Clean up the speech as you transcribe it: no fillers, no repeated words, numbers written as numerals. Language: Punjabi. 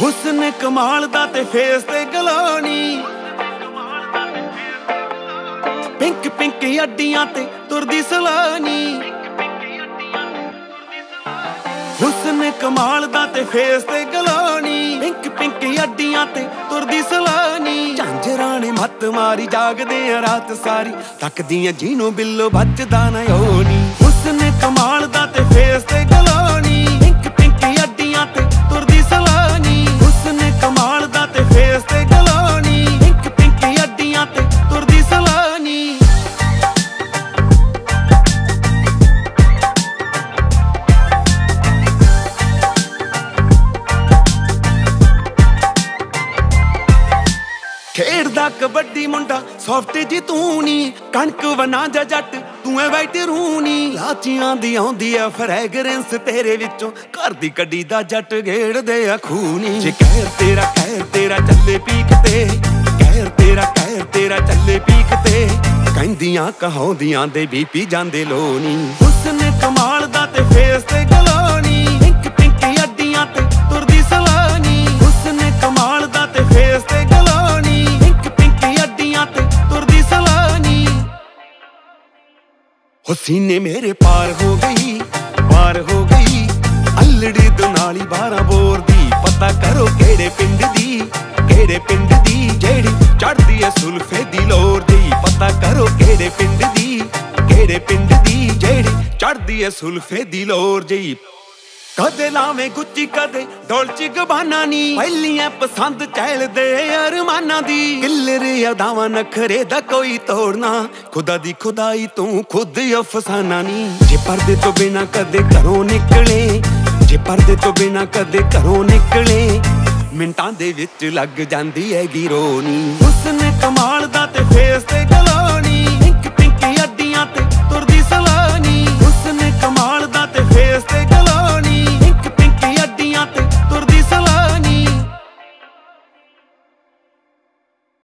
ਹੁਸਨ ਕਮਾਲ ਦਾ ਤੇ ਫੇਸ ਤੇ ਗਲੋ ਨੀ, ਪਿੰਕ ਪਿੰਕ ਅੱਡੀਆਂ ਤੇ ਤੁਰਦੀ ਸਲਾਨੀ। ਹੁਸਨ ਕਮਾਲ ਦਾ ਤੇ ਫੇਸ ਤੇ ਗਲੋ ਨੀ, ਪਿੰਕ ਪਿੰਕ ਅੱਡੀਆਂ ਤੇ ਤੁਰਦੀ ਸਲਾਨੀ। ਝਾਂਜਰਾਂ ਨੇ ਮੱਤ ਮਾਰੀ ਜਾਗਦੇ ਆ ਰਾਤ ਸਾਰੀ, ਤੱਕਦੀਆਂ ਜਿਹਨੂੰ ਬਿੱਲੋ ਬਚਦਾ ਨਾ ਉਹ ਨੀ। ਹੁਸਨ ਕਮਾਲ ਦਾ ਤੇ ਫੇਸ ਤੇ ਗਲੋ ਨੀ, ਪਿੰਕ ਪਿੰਕ ਅੱਡੀਆਂ ਤੇ ਤੁਰਦੀ ਸਲਾਨੀ। ਹੁਸਨ ਕਮਾਲ ਦਾ ਤੇ ਫੇਸ ਤੇ ਗਲੋ ਨੀ, ਪਿੰਕ ਪਿੰਕ ਅੱਡੀਆਂ ਤੇ ਤੁਰਦੀ ਸਲਾਨੀ। ਖੇਡਦਾ ਕਬੱਡੀ ਮੁੰਡਾ ਸੌਫਟ ਜੀ ਤੂੰ ਨੀ, ਕਣਕ ਵਨਾ ਜਾ ਜੱਟ ਤੂੰ ਐ ਵਾਈਟ ਰੂਨੀ। ਲਾਚੀਆਂ ਦੀ ਆਉਂਦੀ ਐ ਫਰੈਗਰੈਂਸ ਤੇਰੇ ਵਿੱਚੋਂ, ਘਰ ਦੀ ਕੱਢੀ ਦਾ ਜੱਟ ਗੇੜਦੇ ਆ ਖੂਨੀ। ਜੇ ਕਹਿਰ ਤੇਰਾ ਚੱਲੇ ਪੀਕ ਤੇ, ਕਹਿਰ ਤੇਰਾ ਚੱਲੇ ਪੀਕ ਤੇ, ਕਹਿੰਦੀਆਂ ਕਹਾਉਂਦੀਆਂ ਦੇ ਬੀਪੀ ਜਾਂਦੇ ਲੋ ਨੀ। ਹੁਸਨ ਕਮਾਲ ਦਾ ਤੇ ਫੇਸ ਤੇ ਗਲੋ ਨੀ, ਪਿੰਕ ਪਿੰਕ ਅੱਡੀਆਂ ਤੇ ਤੁਰਦੀ ਸਲਾਨੀ। ਹੁਸਨ ਕਮਾਲ ਦਾ ਤੇ ਫੇਸ ਤੇ ਗਲੋ ਨੀ, ਪਿੰਕ ਪਿੰਕ ਅੱਡੀਆਂ ਤੇ ਤੁਰਦੀ ਸਲਾਨੀ। ਹੋ ਸੀਨੇ ਮੇਰੇ ਪਾਰ ਹੋ ਗਈ, ਪਾਰ ਹੋ ਗਈ ਅਲੜੀ ਦੁਨਾਲੀ 12 ਬੋਰ ਦੀ। ਪਤਾ ਕਰੋ ਕਿਹੜੇ ਪਿੰਡ ਦੀ, ਕਿਹੜੇ ਪਿੰਡ ਦੀ, ਜਿਹੜੀ ਚੜਦੀ ਐ ਸੁਲਫੇ ਦੀ ਲੋਰ ਦੀ। ਪਤਾ ਕਰੋ ਕਿਹੜੇ ਪਿੰਡ ਦੀ, ਕਿਹੜੇ ਪਿੰਡ ਦੀ, ਜਿਹੜੀ ਚੜਦੀ ਐ ਸੁਲਫੇ ਦੀ ਲੋਰ ਜੀ। ਕਦੇ ਲਾਵੇਂ ਗੁੱਚੀ ਕਦੇ ਡੋਲਚੀ ਗਬਾਨਾ ਨੀ, ਪਹਿਲੀਆਂ ਪਸੰਦ ਚਹਿਲਦੇ ਅਰਮਾਨਾਂ ਦੀ। ਕਿੱਲਰ ਅਦਾਵਾਂ ਨਖਰੇ ਦਾ ਕੋਈ ਤੋੜਨਾ, ਖੁਦਾ ਦੀ ਖੁਦਾਈ ਤੂੰ ਖੁਦ ਅਫਸਾਨਾ ਨੀ। ਜੇ ਪਰਦੇ ਤੋਂ ਬਿਨਾਂ ਕਦੇ ਘਰੋਂ ਨਿਕਲੇ, ਜੇ ਪਰਦੇ ਤੋਂ ਬਿਨਾਂ ਕਦੇ ਘਰੋਂ ਨਿਕਲੇ, ਮਿੰਟਾਂ ਦੇ ਵਿੱਚ ਲੱਗ ਜਾਂਦੀ ਐ ਗਿਰੋ ਨੀ। ਹੁਸਨ ਕਮਾਲ ਦਾ ਤੇ ਫੇਸ ਤੇ ਗਲੋ